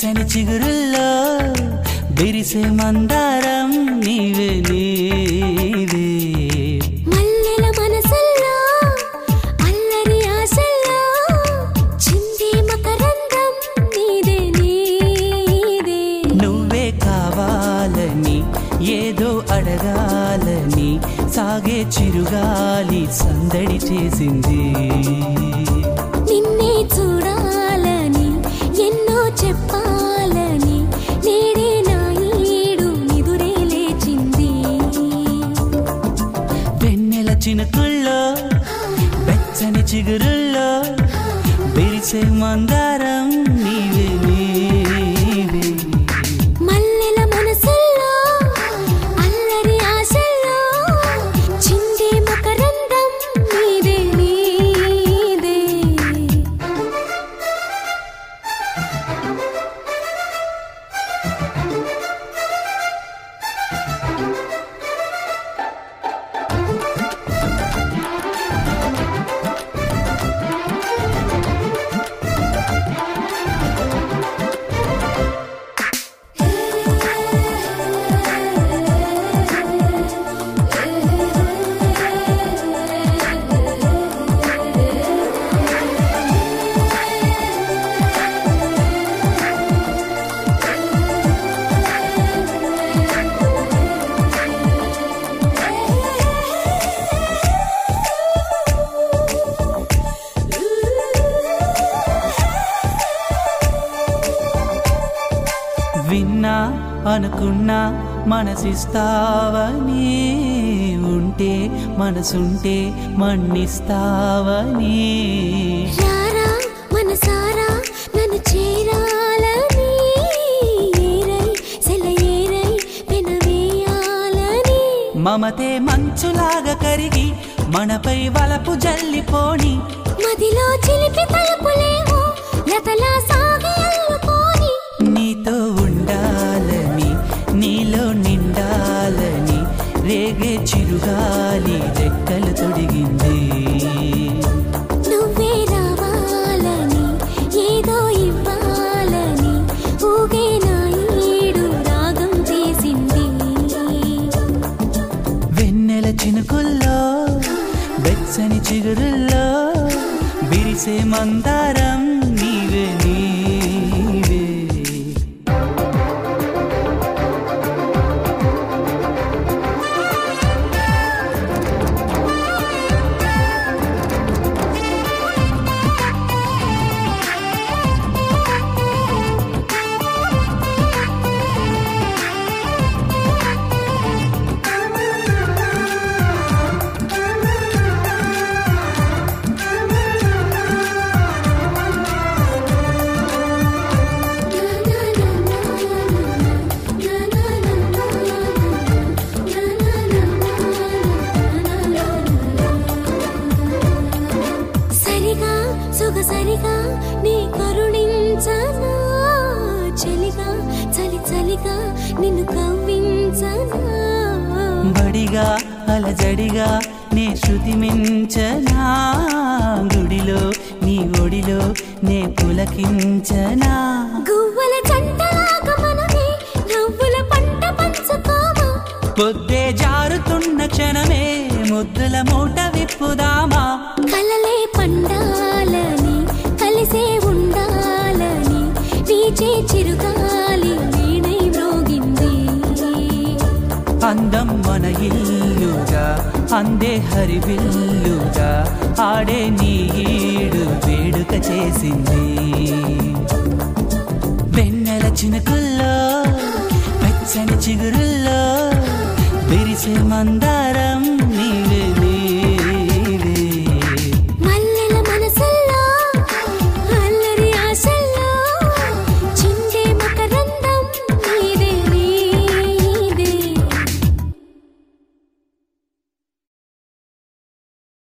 వెచ్చని చిగురుల్లో బిరిసే మందారం నీవే నీవే మల్లెల మనసుల్లో అల్లరి ఆశల్లో చిందే మకరందం నీదే నీదే నువ్వే కావాలని ఏదో అడగాలని సాగే చిరుగాలి సందడి చేసింది నిన్నే చూడాలని ఎన్నో చెప్పాలని నేడే నా ఈడు నిదురే లేచింది వెన్నెల చినుకుల్లో వెచ్చని చిగురుల్లో బిరిసే మందారం నీవే నీవే మల్లెల మనసుల్లో అల్లరి ఆశల్లో చిందే మకరందం నీదే నీదే విన్నా అనుకున్నా మనసిస్తావని ఉంటే మనసుంటే మన్నిస్తావని రారా మనసారా నన్ను చేరాలని ఏరై సెలయేరై పెనవేయాలని మమతే మంచులాగా కరిగి మనపై వలపు జల్లిపోని మదిలో చిలిపి తలుపులేమో లతలా సాగి అల్లుకోని నీతో ఉండాలని నీలో నిండాలని రేగే చిరుగాలి రెక్కలు తొడిగింది నువ్వే రావాలని ఏదో ఇవ్వాలని ఊగే నా ఈడు రాగం చేసింది వెన్నెల చినుకుల్లో వెచ్చని చిగురుల్లో బిరిసే మందారం నీవే నీవే సరిగా సొగసరిగా నీ కరుణించనా చలిగా చలి చలిగా నిన్ను కవ్వించనా బడిగా అలజడిగా నే శృతి మించనా గుడిలో నీ ఒడిలో నే పులకించనా గువ్వల జంటలాగా మనమే నవ్వుల పంట పంచుకోమా పొద్దే జారుతున్న క్షణమే ముద్దుల మూట విప్పుదామా కలలే పండాలని కలిసే ఉండాలని వీచే చిరుగాలి వీణై మ్రోగింది అందం మన ఇల్లుగా అందే హరివిల్లుగా ఆడే నీ ఈడు వేడుక చేసింది వెన్నెల చినుకుల్లో వెచ్చని చిగురుల్లో బిరిసే మందారం